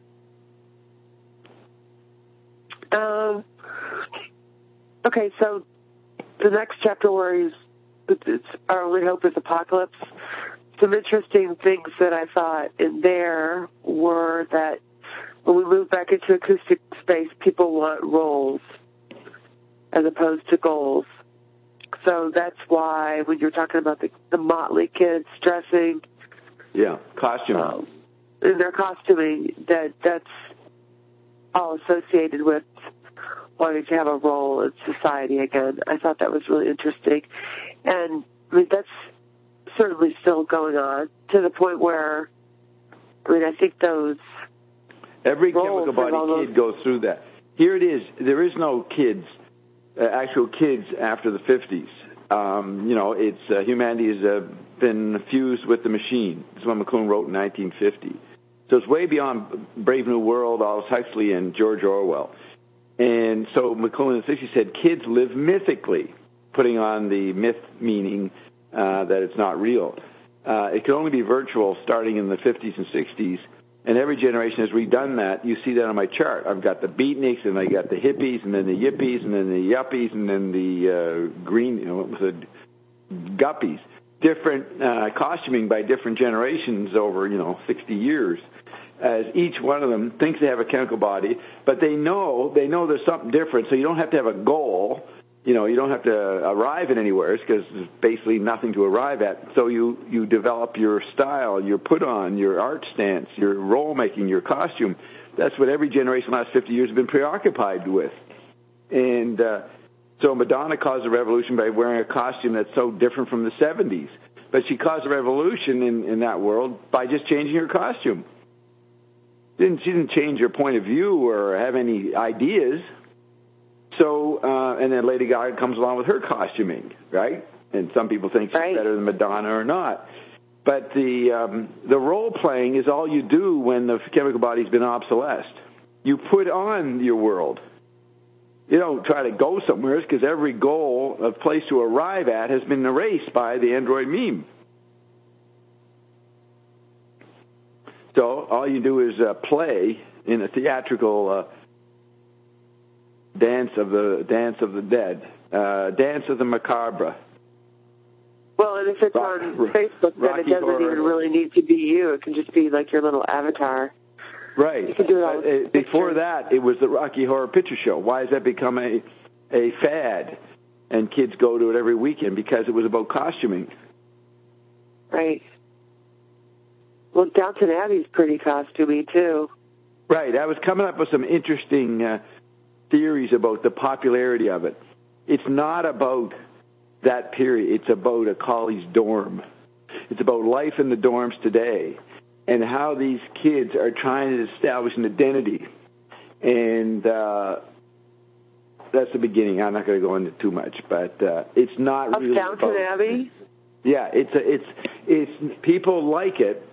Um, okay, so the next chapter where he's, it's, our only hope is apocalypse. Some interesting things that I thought in there were that when we move back into acoustic space, people want roles as opposed to goals. So that's why when you're talking about the, the Motley kids dressing, yeah, costume, um, in their costuming, that that's all associated with wanting to have a role in society again. I thought that was really interesting, and I mean that's certainly still going on to the point where, I mean, I think those every chemical body almost... kid goes through that. Here it is. There is no kids, uh, actual kids after the fifties. Um, you know, it's uh, humanity has uh, been fused with the machine. This is what McLuhan wrote in nineteen fifty. So it's way beyond Brave New World, Aldous Huxley, and George Orwell. And so McLuhan in the sixties said kids live mythically, putting on the myth meaning Uh, that it's not real. Uh, it could only be virtual starting in the fifties and sixties. And every generation has redone that. You see that on my chart. I've got the beatniks, and I got the hippies, and then the yippies, and then the yuppies, and then the uh, green, you know, what was it, guppies. Different uh, costuming by different generations over, you know, sixty years. As each one of them thinks they have a chemical body, but they know they know there's something different. So you don't have to have a goal. You know, you don't have to arrive at anywhere because there's basically nothing to arrive at. So you, you develop your style, your put-on, your art stance, your role-making, your costume. That's what every generation in the last fifty years has been preoccupied with. And uh, so Madonna caused a revolution by wearing a costume that's so different from the seventies. But she caused a revolution in, in that world by just changing her costume. Didn't, she didn't change her point of view or have any ideas. So, uh, and then Lady Gaga comes along with her costuming, right? And some people think she's right. better than Madonna or not. But the um, the role playing is all you do when the chemical body's been obsolesced. You put on your world. You don't try to go somewhere because every goal of place to arrive at has been erased by the Android meme. So all you do is uh, play in a theatrical uh, dance of the dance of the dead, uh, dance of the macabre. Well, and if it's Rock, on Facebook, then Rocky it doesn't Horror. even really need to be you. It can just be like your little avatar. Right. You can do it all Uh, before that, it was the Rocky Horror Picture Show. Why has that become a a fad? And kids go to it every weekend because it was about costuming. Right. Well, Downton Abbey's pretty costumey, too. Right. I was coming up with some interesting uh, theories about the popularity of it. It's not about that period. It's about a college dorm. It's about life in the dorms today and how these kids are trying to establish an identity. And uh, that's the beginning. I'm not going to go into too much, but uh, it's not Of really Downton about, Abbey? Yeah, it's a, it's it's people like it.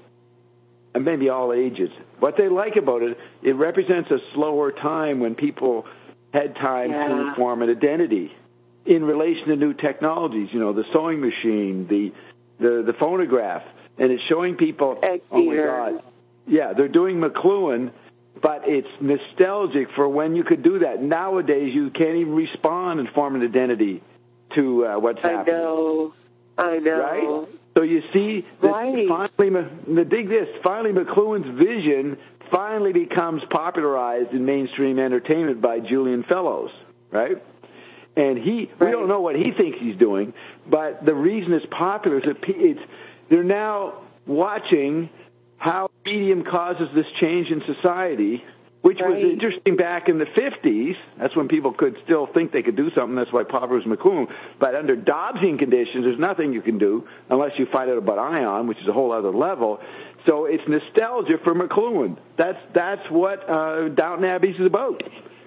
And maybe all ages. What they like about it, it represents a slower time when people had time yeah. to form an identity in relation to new technologies. You know, the sewing machine, the the, the phonograph, and it's showing people. Egg oh my theater. God, yeah, they're doing McLuhan, but it's nostalgic for when you could do that. Nowadays, you can't even respond and form an identity to uh, what's I happening. I know. I know. Right? So you see, that right. finally, dig this, finally McLuhan's vision finally becomes popularized in mainstream entertainment by Julian Fellows, right? And he, right. we don't know what he thinks he's doing, but the reason it's popular is that it's, they're now watching how medium causes this change in society, which right. was interesting back in the fifties. That's when people could still think they could do something. That's why popular was McLuhan. But under Dobbsian conditions, there's nothing you can do unless you find out about ion, which is a whole other level. So it's nostalgia for McLuhan. That's that's what uh, Downton Abbey is about.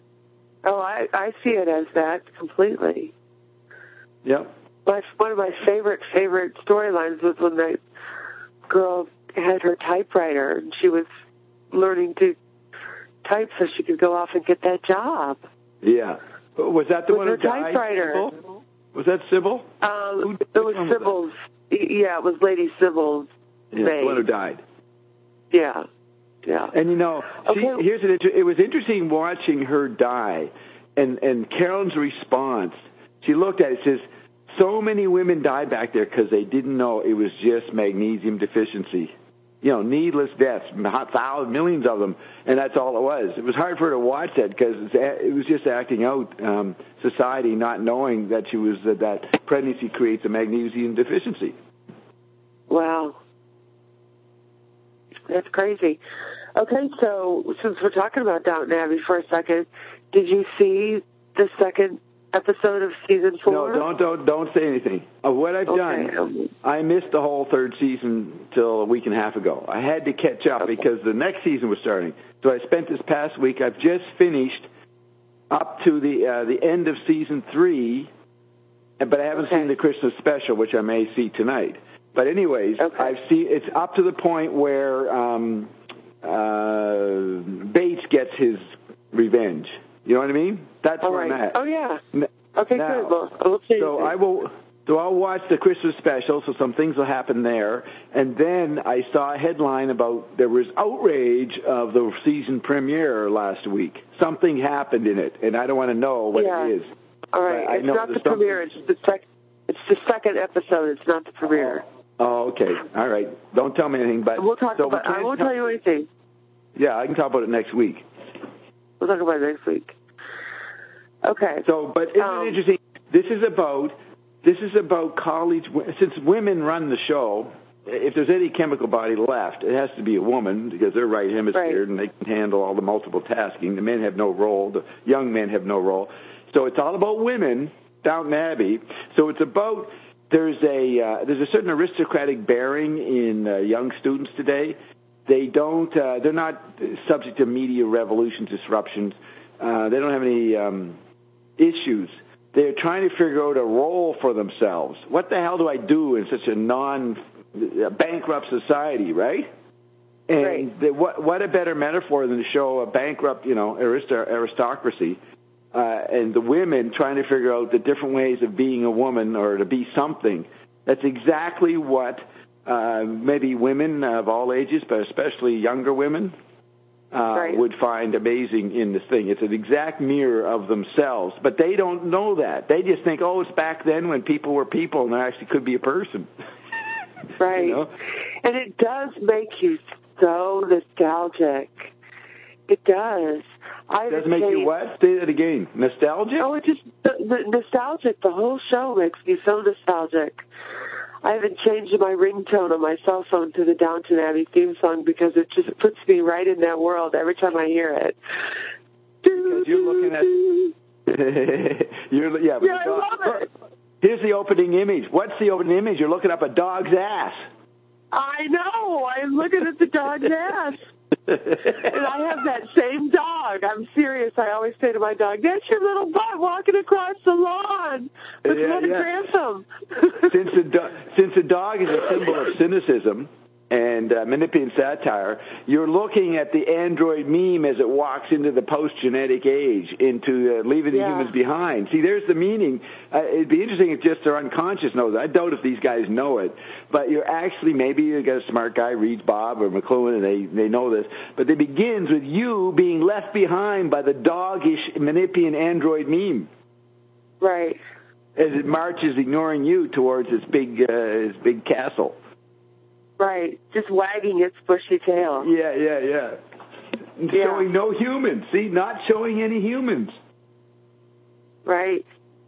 Oh, I, I see it as that completely. Yep. My, one of my favorite, favorite storylines was when the girl had her typewriter and she was learning to type so she could go off and get that job. Yeah. Was that the with one her who died? typewriter. Sybil? Was that Sybil? Um, it was Sybil's. Yeah, it was Lady Sybil's Yeah, maid. the one who died. Yeah. Yeah. And, you know, okay. see, here's an inter- it was interesting watching her die, and, and Carolyn's response. She looked at it and says, so many women died back there because they didn't know it was just magnesium deficiency. You know, needless deaths, thousands, millions of them, and that's all it was. It was hard for her to watch that because it was just acting out um, society, not knowing that she was uh, that pregnancy creates a magnesium deficiency. Wow. That's crazy. Okay, so since we're talking about Downton Abbey for a second, did you see the second episode of season four? No, don't don't don't say anything. Of what I've okay. done, I missed the whole third season till a week and a half ago. I had to catch up okay. because the next season was starting. So I spent this past week. I've just finished up to the uh, the end of season three, but I haven't okay. seen the Christmas special, which I may see tonight. But anyways, okay. I've seen it's up to the point where um, uh, Bates gets his revenge. You know what I mean? That's All where right. I'm at. Oh, yeah. Okay, now, good. Well, we'll change so it. I will, So I'll watch the Christmas special, so some things will happen there. And then I saw a headline about there was outrage of the season premiere last week. Something happened in it, and I don't want to know what yeah. it is. All right, I it's know not the premiere. It's the, sec- it's the second episode. It's not the premiere. Oh, okay. All right. Don't tell me anything, but we'll talk so about. we I won't talk, tell you anything. Yeah, I can talk about it next week. We'll talk about it next week. Okay. So, but isn't um, it interesting? This is about this is about college. Since women run the show, if there's any chemical body left, it has to be a woman because they're right hemisphered right. and they can handle all the multiple tasking. The men have no role. The young men have no role. So it's all about women, Downton Abbey. So it's about there's a uh, there's a certain aristocratic bearing in uh, young students today. They don't. Uh, they're not subject to media revolution disruptions. Uh, they don't have any um, issues. They're trying to figure out a role for themselves. What the hell do I do in such a non-bankrupt society, right? And right. the, what, what a better metaphor than to show a bankrupt, you know, arist- aristocracy uh, and the women trying to figure out the different ways of being a woman or to be something. That's exactly what uh, maybe women of all ages, but especially younger women, Uh, right. would find amazing in this thing. It's an exact mirror of themselves, but they don't know that. They just think, oh, it's back then when people were people and there actually could be a person. Right. You know? And it does make you so nostalgic. It does. I It does make you what? Say that again. Nostalgic? Oh, it just, the, the nostalgic. The whole show makes me so nostalgic. I haven't changed my ringtone on my cell phone to the Downton Abbey theme song because it just puts me right in that world every time I hear it. Because you're looking at... you're, yeah, but yeah, I dog, love it. Here's the opening image. What's the opening image? You're looking up a dog's ass. I know. I'm looking at the dog's ass. And I have that same dog. I'm serious. I always say to my dog, that's your little butt walking across the lawn. Let's yeah, let it yeah. grab some. since, the do- since the dog is a symbol of cynicism and uh, manipulative satire, you're looking at the android meme as it walks into the post-genetic age, into uh, leaving the yeah. humans behind. See, there's the meaning. Uh, it'd be interesting if just their unconscious knows. I doubt if these guys know it. But you're actually, maybe you got a smart guy, reads Bob or McLuhan, and they, they know this. But it begins with you being left behind by the doggish Manipian android meme. Right. As it marches, ignoring you towards its big, uh, its big castle. Right, just wagging its bushy tail. Yeah, yeah, yeah. yeah. Showing no humans. See, not showing any humans. Right.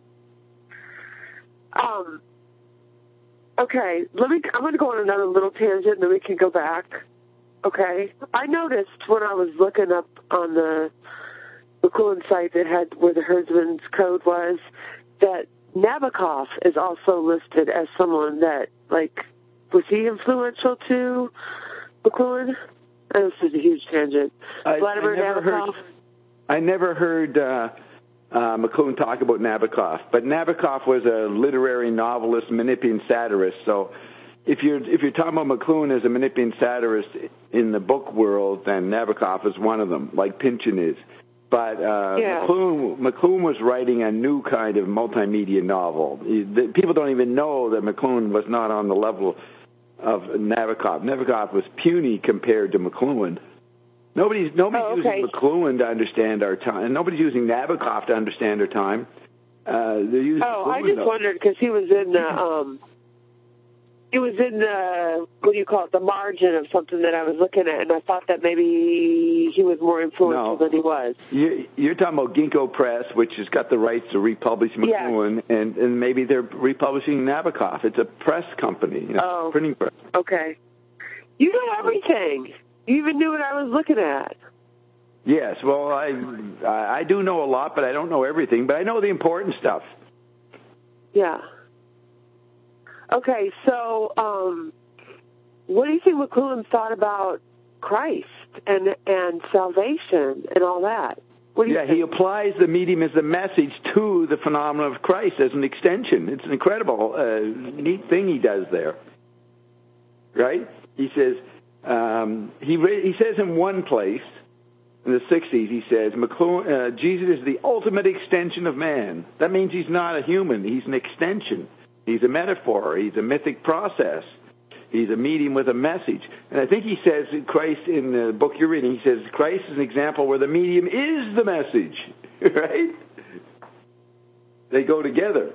Um. Okay, let me. I'm going to go on another little tangent, and then we can go back. Okay. I noticed when I was looking up on the McLuhan site that had where the herdsman's code was that Nabokov is also listed as someone that like. Was he influential to McLuhan? I know this is a huge tangent. I, Vladimir I never Nabokov? Heard, I never heard uh, uh, McLuhan talk about Nabokov, but Nabokov was a literary novelist, Manipian satirist. So if you're if you're talking about McLuhan as a Manipian satirist in the book world, then Nabokov is one of them, like Pynchon is. But uh, yeah. McLuhan, McLuhan was writing a new kind of multimedia novel. He, the, people don't even know that McLuhan was not on the level of Nabokov. Nabokov was puny compared to McLuhan. Nobody's nobody's oh, okay. using McLuhan to understand our time. Nobody's using Nabokov to understand our time. Uh, they're using oh, McLuhan, I just though. wondered because he was in the um, he was in the what do you call it, the margin of something that I was looking at, and I thought that maybe he was more influential No. than he was. You, you're talking about Ginkgo Press, which has got the rights to republish McLuhan, yeah. and, and maybe they're republishing Nabokov. It's a press company, you know, oh. printing press. Okay. You know everything. You even knew what I was looking at. Yes, well, I I do know a lot, but I don't know everything. But I know the important stuff. Yeah. Okay, so um, what do you think McLuhan thought about Christ and and salvation and all that? What do you yeah, think? he applies the medium as a message to the phenomenon of Christ as an extension. It's an incredible, uh, neat thing he does there. Right? He says um, he he says in one place in the sixties, he says McLuhan, uh, Jesus is the ultimate extension of man. That means he's not a human; he's an extension. He's a metaphor. He's a mythic process. He's a medium with a message. And I think he says, Christ, in the book you're reading, he says, Christ is an example where the medium is the message, right? They go together.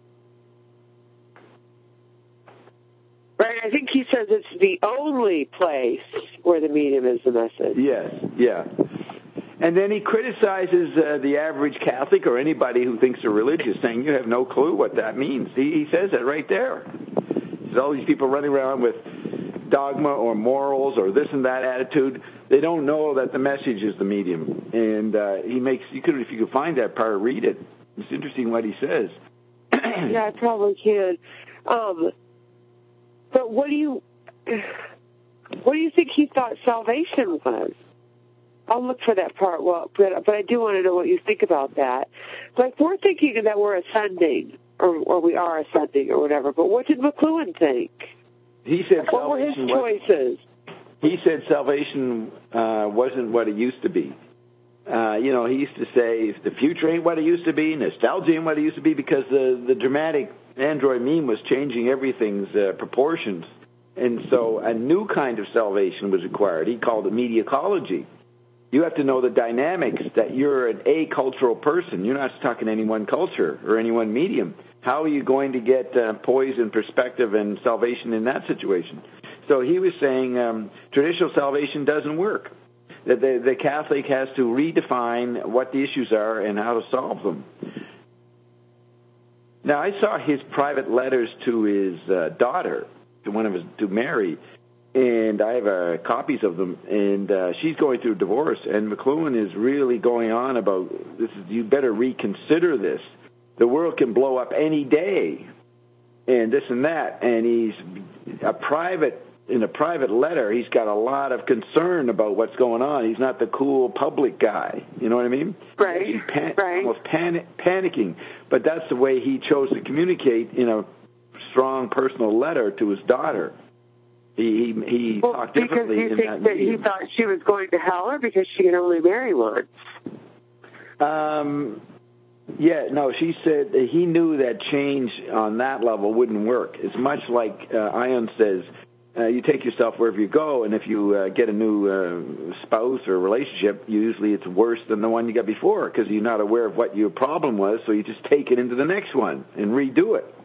Right, I think he says it's the only place where the medium is the message. Yes, yeah. And then he criticizes uh, the average Catholic or anybody who thinks they're religious, saying you have no clue what that means. He, he says it right there. There's all these people running around with dogma or morals or this and that attitude. They don't know that the message is the medium. And uh, he makes, you could, if you could find that part, read it. It's interesting what he says. Yeah, I probably can. Um, but what do you, what do you think he thought salvation was? I'll look for that part, well, but, but I do want to know what you think about that. Like, we're thinking that we're ascending, or, or we are ascending, or whatever, but what did McLuhan think? He said what were his choices? He said salvation uh, wasn't what it used to be. Uh, you know, he used to say, the future ain't what it used to be, nostalgia ain't what it used to be, because the, the dramatic Android meme was changing everything's uh, proportions. And so a new kind of salvation was required. He called it mediacology. You have to know the dynamics, that you're an acultural person. You're not stuck in any one culture or any one medium. How are you going to get uh, poise and perspective and salvation in that situation? So he was saying um, traditional salvation doesn't work. That the, the Catholic has to redefine what the issues are and how to solve them. Now, I saw his private letters to his uh, daughter, to one of his, to Mary, and I have uh, copies of them, and uh, she's going through divorce, and McLuhan is really going on about, this is, you better reconsider this. The world can blow up any day, and this and that, and he's a private, in a private letter, he's got a lot of concern about what's going on. He's not the cool public guy, you know what I mean? Right, He's pan- right. almost panic- panicking, but that's the way he chose to communicate in a strong personal letter to his daughter. He he, he well, talked differently because you in think that, that meeting. he thought she was going to hell, or because she could only marry one? Um, yeah, no, she said that he knew that change on that level wouldn't work. It's much like uh, Ion says, uh, you take yourself wherever you go, and if you uh, get a new uh, spouse or relationship, usually it's worse than the one you got before because you're not aware of what your problem was, so you just take it into the next one and redo it.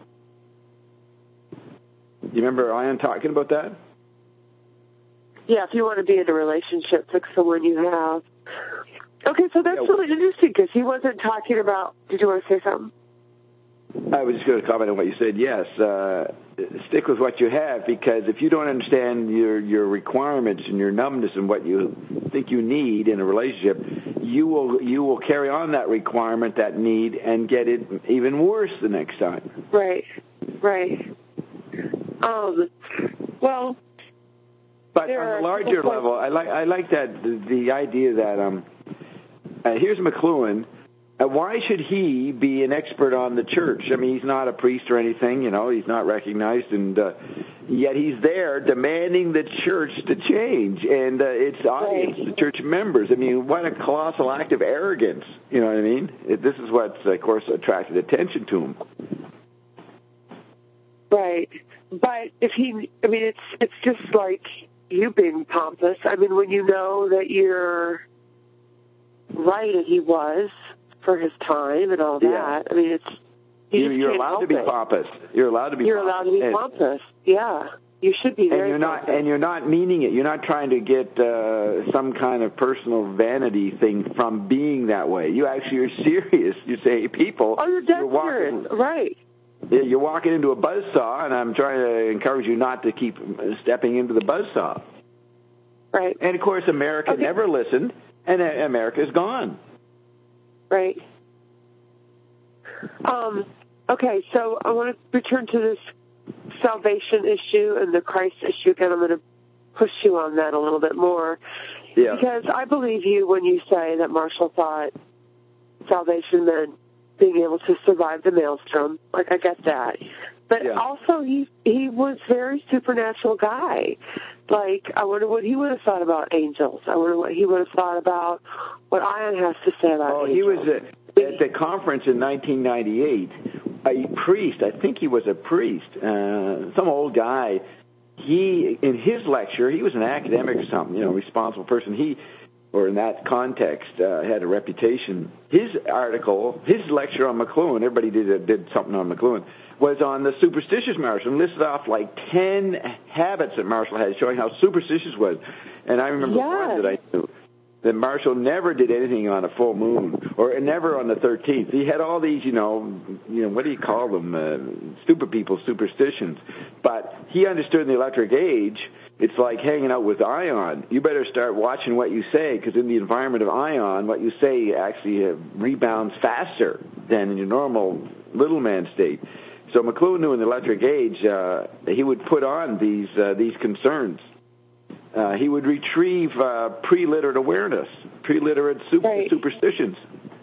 You remember Ion talking about that? Yeah, if you want to be in a relationship, fix the one you have. Okay, so that's yeah. really interesting because he wasn't talking about, did you want to say something? I was just going to comment on what you said. Yes, uh, stick with what you have, because if you don't understand your, your requirements and your numbness and what you think you need in a relationship, you will you will carry on that requirement, that need, and get it even worse the next time. Right, right. Um, well, but on a larger level, I like I like that the, the idea that um, uh, here's McLuhan. Uh, why should he be an expert on the church? I mean, he's not a priest or anything, you know, he's not recognized, and uh, yet he's there demanding the church to change, and uh, its audience, the church members. I mean, what a colossal act of arrogance, you know what I mean? It, this is what, of course, attracted attention to him. Right. But if he, I mean, it's it's just like you being pompous. I mean, when you know that you're right, and he was, for his time and all that. Yeah. I mean, it's you you're, you're allowed to be it. pompous. You're allowed to be. You're pompous. allowed to be and, pompous. Yeah, you should be. Very and you're pompous. not. And you're not meaning it. You're not trying to get uh, some kind of personal vanity thing from being that way. You actually are serious. You say, people. Oh, you're dead you're walking, serious. Right. You're walking into a buzzsaw, and I'm trying to encourage you not to keep stepping into the buzzsaw. Right. And of course, America okay. never listened, and America's gone. Right. Um, okay, so I want to return to this salvation issue and the Christ issue again. I'm going to push you on that a little bit more. Yeah. Because I believe you when you say that Marshall thought salvation meant being able to survive the maelstrom. Like, I get that. But yeah. also, he he was a very supernatural guy. Like, I wonder what he would have thought about angels. I wonder what he would have thought about what Ion has to say about oh, angels. He was at, at the conference in nineteen ninety-eight a priest. I think he was a priest, uh, some old guy. He, in his lecture, he was an academic or something, you know, responsible person. He, or in that context, uh, had a reputation. His article, his lecture on McLuhan, everybody did did something on McLuhan, was on the superstitious Marshall, and listed off like ten habits that Marshall had, showing how superstitious was. And I remember yes. one that I knew, that Marshall never did anything on a full moon, or never on the thirteenth. He had all these, you know, you know, what do you call them, uh, stupid people, superstitions. But he understood in the electric age, it's like hanging out with ion. You better start watching what you say, because in the environment of ion, what you say actually uh, rebounds faster than in your normal little man state. So McLuhan knew in the electric age, uh, he would put on these uh, these concerns. Uh, he would retrieve uh, pre-literate awareness, pre-literate super, right. superstitions.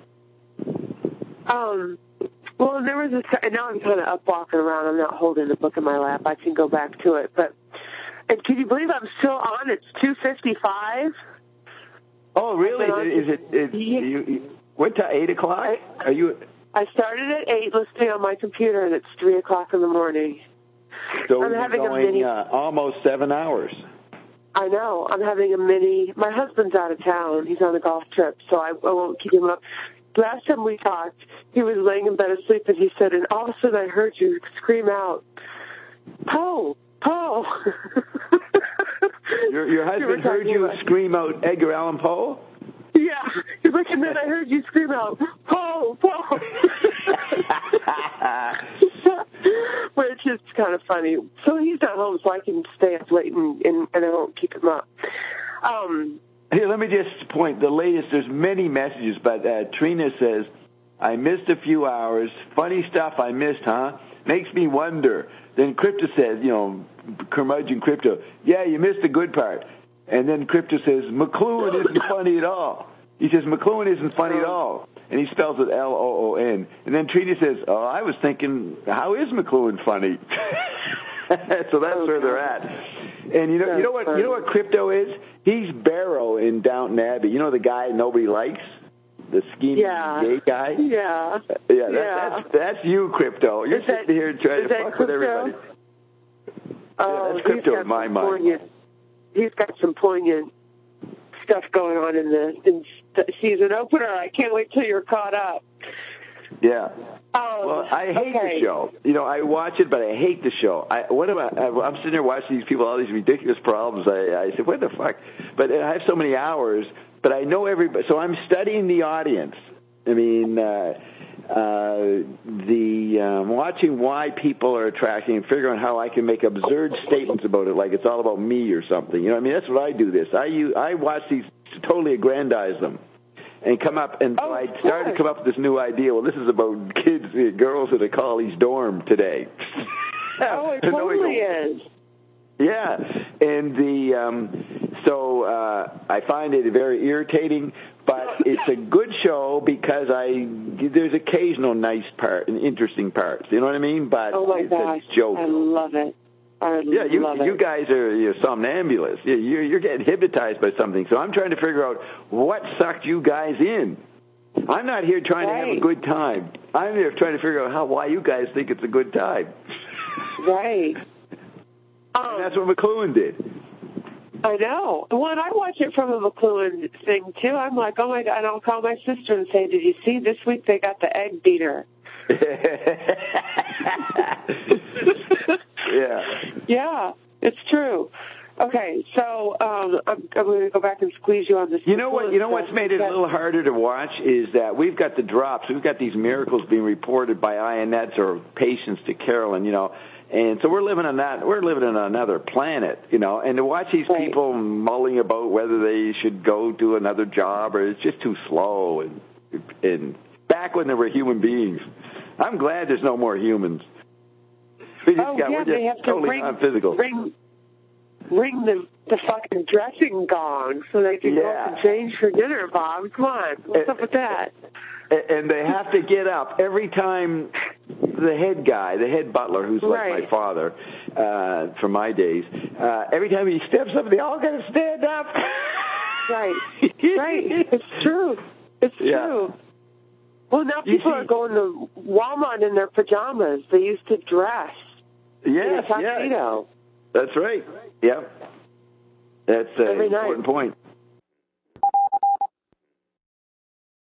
Um, well, and there was a, and now I'm kind of up walking around. I'm not holding the book in my lap. I can go back to it. But, and can you believe I'm still on? It's two fifty-five. Oh, really? Is it, is it yeah. you, you, what time, eight o'clock? I, Are you? I started at eight listening on my computer, and it's three o'clock in the morning. So I'm you're having going a mini, uh, almost seven hours. I know. I'm having a mini. My husband's out of town. He's on a golf trip, so I, I won't keep him up. Last time we talked, he was laying in bed asleep, and he said, and all of a sudden I heard you scream out, Poe, Poe. Your, your husband heard you about... scream out Edgar Allan Poe? Yeah. He's like, and then I heard you scream out, Poe, Poe. Which is kind of funny. So he's not home, so I can stay up late and, and, and I won't keep him up. Um, Here, let me just point. The latest, there's many messages, but uh, Trina says, I missed a few hours. Funny stuff I missed, huh? Makes me wonder. Then Crypto says, you know, curmudgeon Crypto, yeah, you missed the good part. And then Crypto says, McLuhan isn't funny at all. He says, McLuhan isn't funny at all. And he spells it L O O N. And then Trina says, oh, I was thinking, how is McLuhan funny? So that's where they're at. And you know, you know what, you know what Crypto is? He's Barrow in Downton Abbey. You know the guy nobody likes? The scheming yeah. gay guy? Yeah. Yeah, that, yeah. That's, that's you, Crypto. You're is sitting that, here trying to fuck crypto? with everybody. Oh, yeah, that's Crypto in my mind. Poignant, he's got some poignant stuff going on in the, in the season opener. I can't wait till you're caught up. Yeah. Um, well, I hate okay. the show. You know, I watch it, but I hate the show. I, what am I? I'm sitting there watching these people, all these ridiculous problems. I, I said, what the fuck? But I have so many hours, but I know everybody. So I'm studying the audience. I mean, uh, uh, the um, watching why people are attracting and figuring out how I can make absurd statements about it, like it's all about me or something. You know, I mean, that's what I do. This I use, I watch these to totally aggrandize them. And come up, and oh, so I started to come up with this new idea. Well, this is about kids, uh, girls at a college dorm today. Oh, it totally is. Yeah, and the um, so uh, I find it very irritating, but it's a good show because I there's occasional nice part and interesting parts. You know what I mean? But oh my it's gosh, a joke. I love it. I yeah, you love you it. guys are you're somnambulists. You're, you're getting hypnotized by something. So I'm trying to figure out what sucked you guys in. I'm not here trying right. to have a good time. I'm here trying to figure out how why you guys think it's a good time. Right. Um, that's what McLuhan did. I know. When I watch it from a McLuhan thing too, I'm like, oh my God! And I'll call my sister and say, "Did you see this week they got the egg beater?" Yeah. Yeah, it's true. Okay, so um, I'm, I'm going to go back and squeeze you on this. You know what? You know what's made it a little harder to watch is that we've got the drops. We've got these miracles being reported by Ionets or patients to Carolyn. You know, and so we're living on that. We're living on another planet. You know, and to watch these right. people mulling about whether they should go do another job or it's just too slow and and back when there were human beings. I'm glad there's no more humans. We just oh, got, yeah, we're just they have to totally ring, non-physical. Ring, ring the, the fucking dressing gong so they can yeah. go up and change for dinner, Bob. Come on. What's uh, up with that? And they have to get up every time the head guy, the head butler, who's like right. my father uh, from my days, uh, every time he steps up, they all got to stand up. Right. Right. It's true. It's yeah. true. Well, now people are going to Walmart in their pajamas. They used to dress yes, in a tuxedo. Yeah. That's right. Yeah. That's an Every important night. point.